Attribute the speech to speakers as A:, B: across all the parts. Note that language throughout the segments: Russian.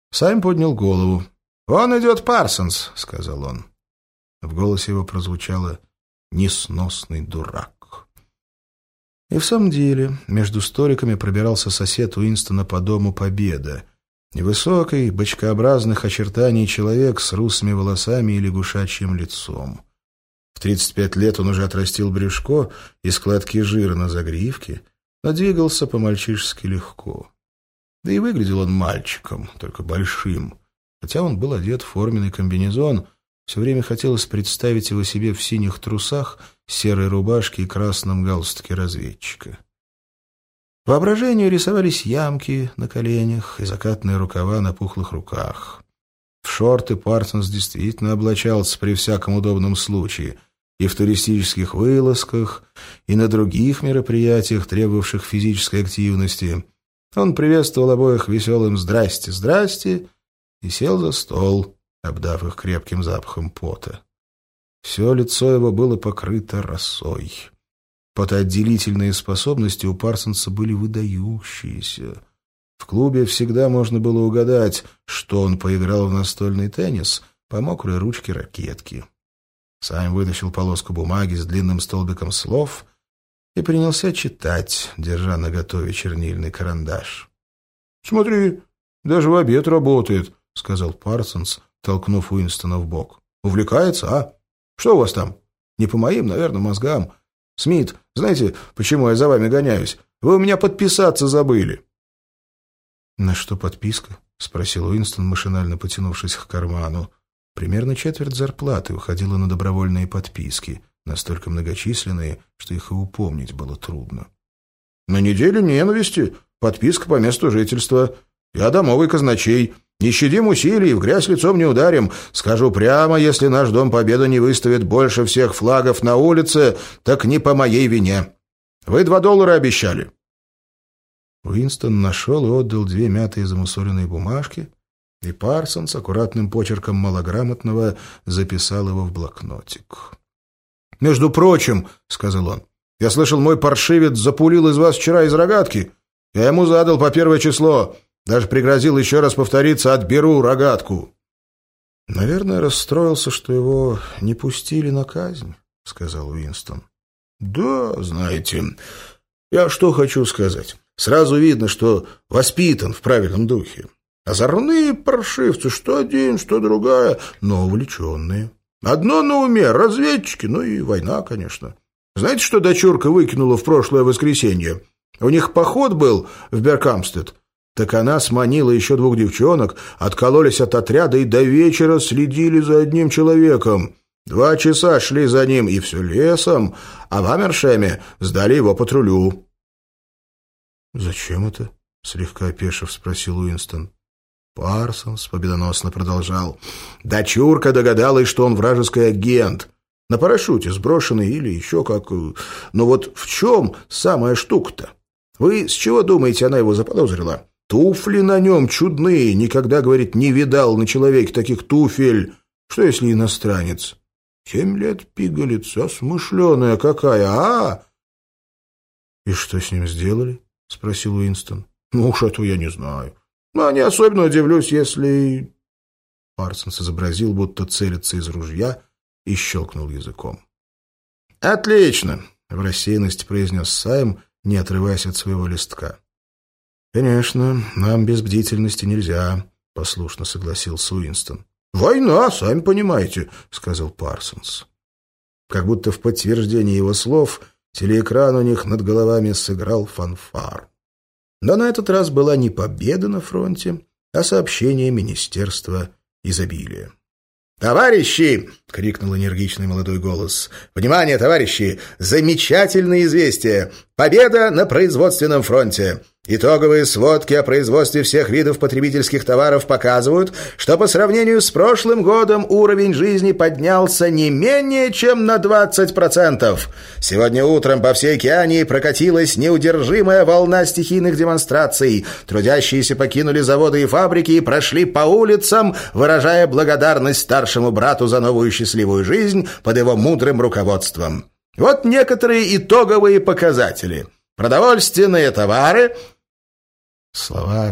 A: Сайм поднял голову. «Вон идет Парсонс», — сказал он. В голосе его прозвучало «несносный дурак». И в самом деле между столиками пробирался сосед Уинстона по дому Победа. Невысокий, бочкообразных очертаний человек с русыми волосами и лягушачьим лицом. В 35 лет он уже отрастил брюшко и складки жира на загривке, но двигался по-мальчишески легко. Да и выглядел он мальчиком, только большим. Хотя он был одет в форменный комбинезон, все время хотелось представить его себе в синих трусах, серой рубашке и красном галстуке разведчика. Воображению рисовались ямки на коленях и закатные рукава на пухлых руках. В шорты Парсонс действительно облачался при всяком удобном случае, и в туристических вылазках, и на других мероприятиях, требовавших физической активности. Он приветствовал обоих веселым «здрасте, здрасте» и сел за стол, обдав их крепким запахом пота. Все лицо его было покрыто росой. Потоотделительные способности у Парсонса были выдающиеся. В клубе всегда можно было угадать, что он поиграл в настольный теннис по мокрой ручке ракетки. Сайм вытащил полоску бумаги с длинным столбиком слов и принялся читать, держа наготове чернильный карандаш. «Смотри, даже в обед работает», — сказал Парсонс, толкнув Уинстона в бок. «Увлекается, а? Что у вас там? Не по моим, наверное, мозгам. Смит, знаете, почему я за вами гоняюсь? Вы у меня подписаться забыли». «На что подписка?» — спросил Уинстон, машинально потянувшись к карману. Примерно четверть зарплаты уходила на добровольные подписки, настолько многочисленные, что их и упомнить было трудно. «На неделю ненависти. Подписка по месту жительства. Я домовый казначей. Не щадим усилий, в грязь лицом не ударим. Скажу прямо, если наш Дом Победы не выставит больше всех флагов на улице, так не по моей вине. Вы $2 обещали». Уинстон нашел и отдал 2 мятые замусоленные бумажки, и Парсонс аккуратным почерком малограмотного записал его в блокнотик. «Между прочим, — сказал он, — я слышал, мой паршивец запулил из вас вчера из рогатки. Я ему задал по 1 число. Даже пригрозил еще раз повториться: отберу рогатку». «Наверное, расстроился, что его не пустили на казнь», — сказал Уинстон. «Да, знаете, я что хочу сказать. Сразу видно, что воспитан в правильном духе. Озорные паршивцы, что один, что другая, но увлеченные. Одно на уме — разведчики, ну и война, конечно. Знаете, что дочурка выкинула в прошлое воскресенье? У них поход был в Беркамстед. Так она сманила еще 2 девчонок, откололись от отряда и до вечера следили за одним человеком. 2 часа шли за ним, и все лесом, а в Амершеме сдали его патрулю». «Зачем это?» — слегка опешив, спросил Уинстон. Парсонс победоносно продолжал. «Дочурка догадалась, что он вражеский агент. На парашюте сброшенный или еще как. Но вот в чем самая штука-то? Вы с чего думаете, она его заподозрила? Туфли на нем чудные. Никогда, говорит, не видал на человеке таких туфель. Что, если иностранец? 7 лет пигалица, смышленая какая, а?» «И что с ним сделали?» — спросил Уинстон. «Ну уж это я не знаю. Но не особенно удивлюсь, если...» Парсонс изобразил, будто целится из ружья, и щелкнул языком. «Отлично!» — в рассеянности произнес Сайм, не отрываясь от своего листка. «Конечно, нам без бдительности нельзя», — послушно согласился Уинстон. «Война, сами понимаете», — сказал Парсонс. Как будто в подтверждение его слов телеэкран у них над головами сыграл фанфар. Но на этот раз была не победа на фронте, а сообщение Министерства изобилия. «Товарищи!» — крикнул энергичный молодой голос. «Внимание, товарищи! Замечательное известие! Победа на производственном фронте! Итоговые сводки о производстве всех видов потребительских товаров показывают, что по сравнению с прошлым годом уровень жизни поднялся не менее чем на 20%. Сегодня утром по всей Океании прокатилась неудержимая волна стихийных демонстраций. Трудящиеся покинули заводы и фабрики и прошли по улицам, выражая благодарность старшему брату за новую счастливую жизнь под его мудрым руководством. Вот некоторые итоговые показатели. Продовольственные товары...» Слова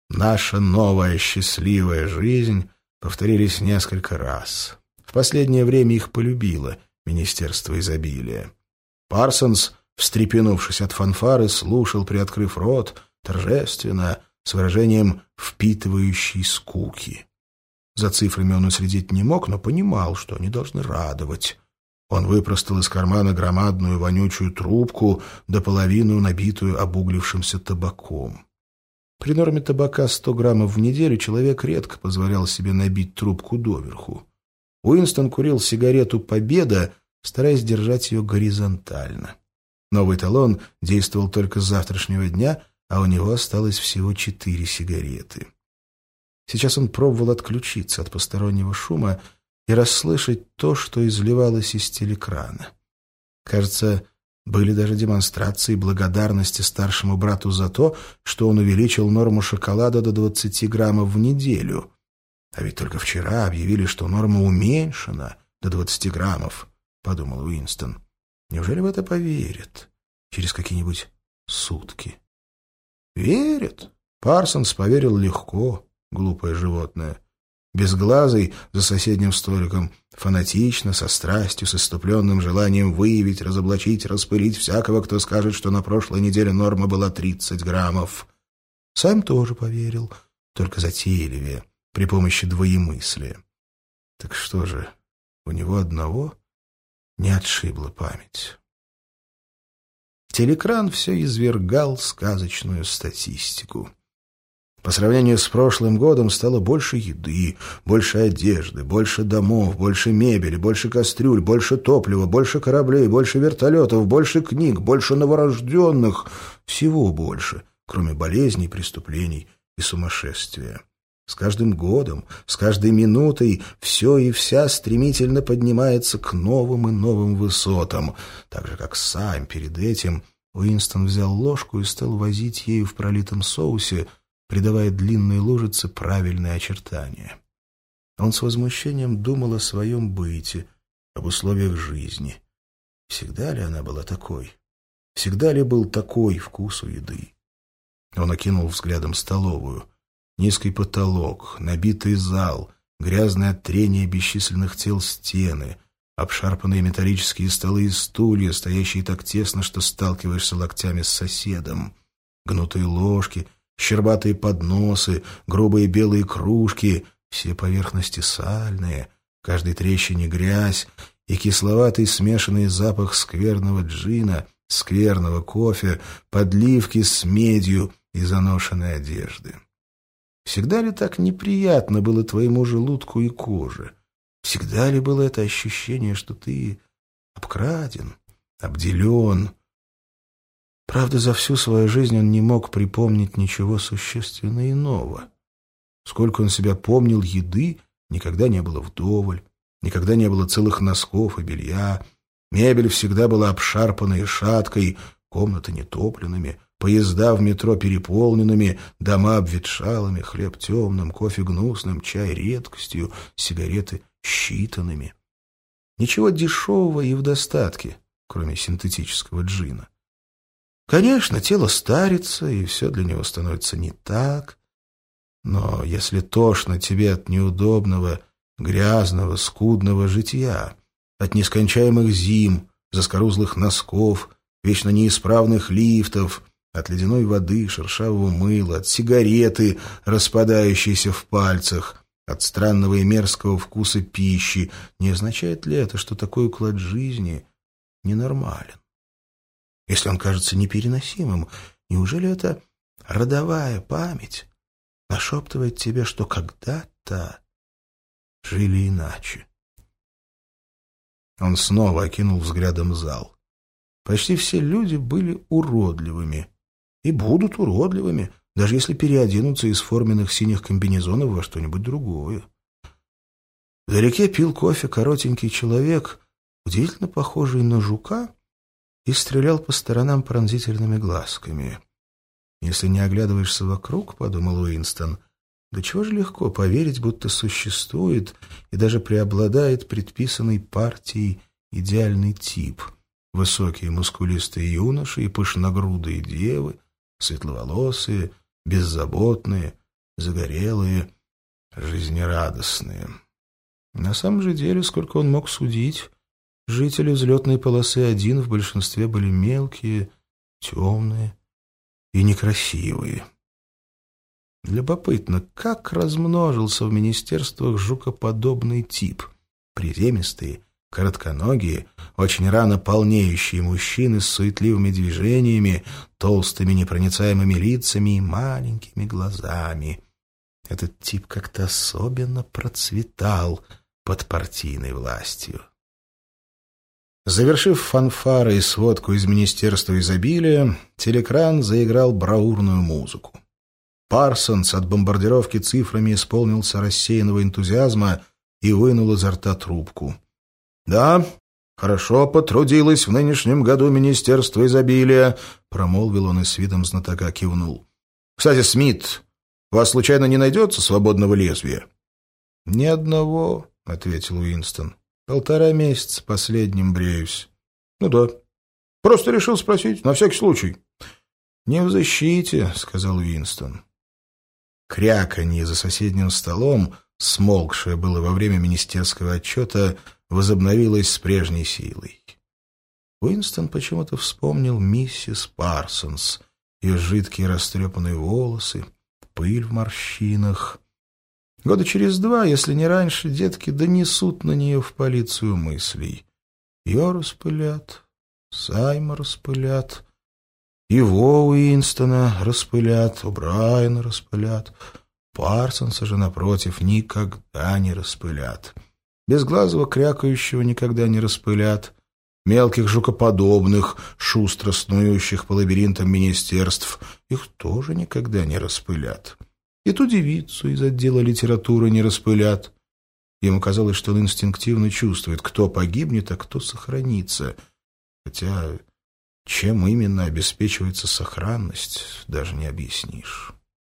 A: «наша новая счастливая жизнь» повторились несколько раз. В последнее время их полюбило Министерство изобилия. Парсонс, встрепенувшись от фанфары, слушал, приоткрыв рот, торжественно, с выражением впитывающей скуки. За цифрами он уследить не мог, но понимал, что они должны радовать. Он выпростал из кармана громадную вонючую трубку, до половины набитую обуглившимся табаком. При норме табака 100 граммов в неделю человек редко позволял себе набить трубку доверху. Уинстон курил сигарету «Победа», стараясь держать ее горизонтально. Новый талон действовал только с завтрашнего дня, а у него осталось всего 4 сигареты. Сейчас он пробовал отключиться от постороннего шума и расслышать то, что изливалось из телекрана. Кажется, были даже демонстрации благодарности старшему брату за то, что он увеличил норму шоколада до 20 граммов в неделю. А ведь только вчера объявили, что норма уменьшена до 20 граммов, — подумал Уинстон. Неужели в это поверят через какие-нибудь сутки? Верят. Парсонс поверил легко, глупое животное. Безглазый за соседним столиком, фанатично, со страстью, с исступленным желанием выявить, разоблачить, распылить всякого, кто скажет, что на прошлой неделе норма была 30 граммов. Сам тоже поверил, только затейливее, при помощи двоемыслия. Так что же, у него одного не отшибла память. Телекран все извергал сказочную статистику. По сравнению с прошлым годом стало больше еды, больше одежды, больше домов, больше мебели, больше кастрюль, больше топлива, больше кораблей, больше вертолетов, больше книг, больше новорожденных. Всего больше, кроме болезней, преступлений и сумасшествия. С каждым годом, с каждой минутой все и вся стремительно поднимается к новым и новым высотам. Так же, как сам перед этим, Уинстон взял ложку и стал возить ею в пролитом соусе, придавая длинной лужице правильные очертания. Он с возмущением думал о своем быте, об условиях жизни. Всегда ли она была такой? Всегда ли был такой вкус у еды? Он окинул взглядом столовую. Низкий потолок, набитый зал, грязное от трения бесчисленных тел стены, обшарпанные металлические столы и стулья, стоящие так тесно, что сталкиваешься локтями с соседом, гнутые ложки — щербатые подносы, грубые белые кружки, все поверхности сальные, в каждой трещине грязь и кисловатый смешанный запах скверного джина, скверного кофе, подливки с медью и заношенной одежды. Всегда ли так неприятно было твоему желудку и коже? Всегда ли было это ощущение, что ты обкраден, обделен? Правда, за всю свою жизнь он не мог припомнить ничего существенно иного. Сколько он себя помнил, еды никогда не было вдоволь, никогда не было целых носков и белья, мебель всегда была обшарпанной и шаткой, комнаты нетопленными, поезда в метро переполненными, дома обветшалыми, хлеб темным, кофе гнусным, чай редкостью, сигареты считанными. Ничего дешевого и в достатке, кроме синтетического джина. Конечно, тело старится, и все для него становится не так. Но если тошно тебе от неудобного, грязного, скудного житья, от нескончаемых зим, заскорузлых носков, вечно неисправных лифтов, от ледяной воды, шершавого мыла, от сигареты, распадающейся в пальцах, от странного и мерзкого вкуса пищи, не означает ли это, что такой уклад жизни ненормален? Если он кажется непереносимым, неужели это родовая память нашептывает тебе, что когда-то жили иначе? Он снова окинул взглядом зал. Почти все люди были уродливыми. И будут уродливыми, даже если переоденутся из форменных синих комбинезонов во что-нибудь другое. Вдалеке пил кофе коротенький человек, удивительно похожий на жука, и стрелял по сторонам пронзительными глазками. «Если не оглядываешься вокруг, — подумал Уинстон, — до чего же легко поверить, будто существует и даже преобладает предписанный партией идеальный тип. Высокие мускулистые юноши и пышногрудые девы, светловолосые, беззаботные, загорелые, жизнерадостные. На самом же деле, сколько он мог судить, жители взлетной полосы 1 в большинстве были мелкие, темные и некрасивые. Любопытно, как размножился в министерствах жукоподобный тип. Приземистые, коротконогие, очень рано полнеющие мужчины с суетливыми движениями, толстыми непроницаемыми лицами и маленькими глазами. Этот тип как-то особенно процветал под партийной властью. Завершив фанфары и сводку из Министерства изобилия, телекран заиграл бравурную музыку. Парсонс от бомбардировки цифрами исполнился рассеянного энтузиазма и вынул изо рта трубку. «Да, хорошо потрудилось в нынешнем году Министерство изобилия», — промолвил он и с видом знатока кивнул. «Кстати, Смит, у вас случайно не найдется свободного лезвия?» «Ни одного», — ответил Уинстон. 1,5 месяца последним бреюсь». «Ну да. Просто решил спросить, на всякий случай». «Не в защите», — сказал Уинстон. Кряканье за соседним столом, смолкшее было во время министерского отчета, возобновилось с прежней силой. Уинстон почему-то вспомнил миссис Парсонс, ее жидкие растрепанные волосы, пыль в морщинах. Года через 2, если не раньше, детки донесут на нее в полицию мыслей. Ее распылят, Сайма распылят, его Уинстона распылят, О'Брайена распылят. Парсонса же, напротив, никогда не распылят. Безглазого крякающего никогда не распылят. Мелких жукоподобных, шустро снующих по лабиринтам министерств, их тоже никогда не распылят. И ту девицу из отдела литературы не распылят. Ему казалось, что он инстинктивно чувствует, кто погибнет, а кто сохранится. Хотя чем именно обеспечивается сохранность, даже не объяснишь.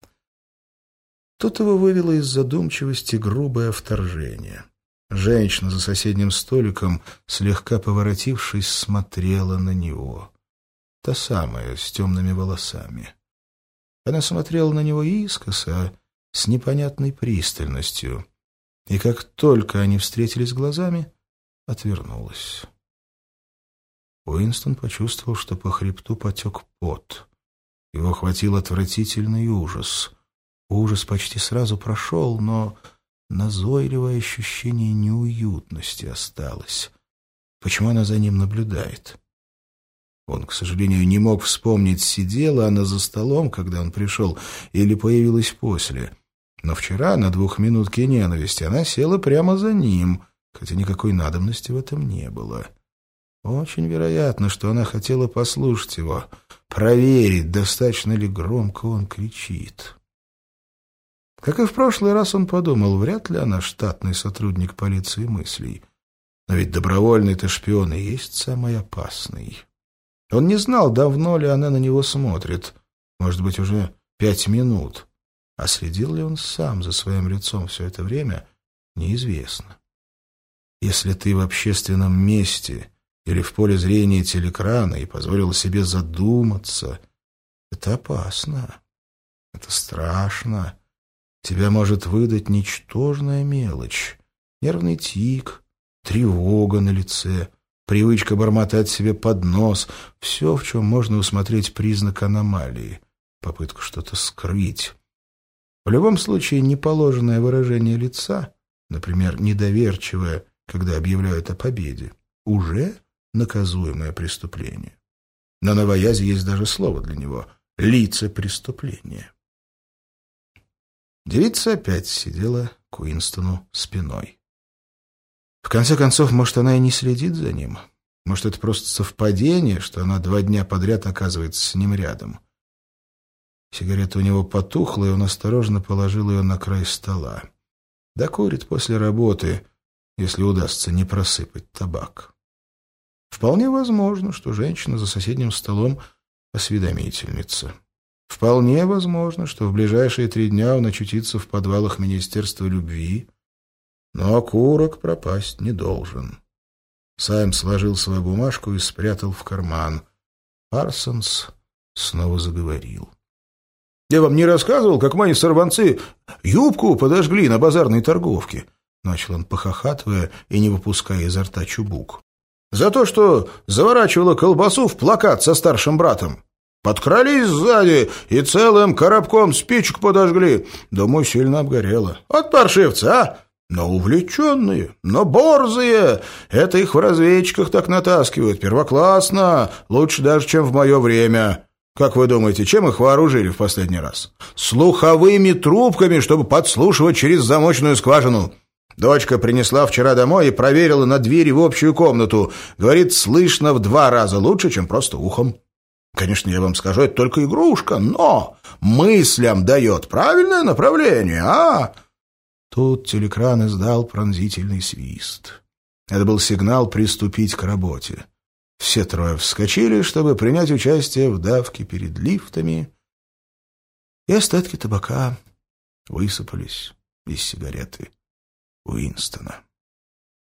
A: Тут его вывело из задумчивости грубое вторжение. Женщина за соседним столиком, слегка поворотившись, смотрела на него. Та самая, с темными волосами. Она смотрела на него искоса, с непонятной пристальностью, и как только они встретились глазами, отвернулась. Уинстон почувствовал, что по хребту потек пот. Его охватил отвратительный ужас. Ужас почти сразу прошел, но назойливое ощущение неуютности осталось. Почему она за ним наблюдает? Он, к сожалению, не мог вспомнить, сидела она за столом, когда он пришел, или появилась после. Но вчера, на 2-минутке ненависти, она села прямо за ним, хотя никакой надобности в этом не было. Очень вероятно, что она хотела послушать его, проверить, достаточно ли громко он кричит. Как и в прошлый раз он подумал, вряд ли она штатный сотрудник полиции мыслей. Но ведь добровольный-то шпион и есть самый опасный. Он не знал, давно ли она на него смотрит, может быть, уже 5 минут. А следил ли он сам за своим лицом все это время, неизвестно. Если ты в общественном месте или в поле зрения телекрана и позволил себе задуматься, это опасно, это страшно. Тебя может выдать ничтожная мелочь, нервный тик, тревога на лице, привычка бормотать себе под нос, все, в чем можно усмотреть признак аномалии, попытка что-то скрыть. В любом случае, неположенное выражение лица, например, недоверчивое, когда объявляют о победе, уже наказуемое преступление. На новоязе есть даже слово для него — лица преступления. Девица опять сидела к Уинстону спиной. В конце концов, может, она и не следит за ним. Может, это просто совпадение, что она 2 дня подряд оказывается с ним рядом. Сигарета у него потухла, и он осторожно положил ее на край стола. Докурит после работы, если удастся не просыпать табак. Вполне возможно, что женщина за соседним столом осведомительница. Вполне возможно, что в ближайшие 3 дня он очутится в подвалах Министерства любви, но окурок пропасть не должен. Сайм сложил свою бумажку и спрятал в карман. Парсонс снова заговорил. Я вам не рассказывал, как мои сорванцы юбку подожгли на базарной торговке?» Начал он, похохатывая и не выпуская изо рта чубук. «За то, что заворачивала колбасу в плакат со старшим братом. Подкрались сзади и целым коробком спичек подожгли. Думаю, сильно обгорело. От паршивца, а? Но увлеченные, но борзые. Это их в разведчиках так натаскивают. Первоклассно. Лучше даже, чем в мое время. Как вы думаете, чем их вооружили в последний раз? Слуховыми трубками, чтобы подслушивать через замочную скважину. Дочка принесла вчера домой и проверила на двери в общую комнату. Говорит, слышно в 2 раза лучше, чем просто ухом. Конечно, я вам скажу, это только игрушка, но мыслям дает правильное направление, а?» Тут телекран издал пронзительный свист. Это был сигнал приступить к работе. Все 3 вскочили, чтобы принять участие в давке перед лифтами, и остатки табака высыпались из сигареты Уинстона.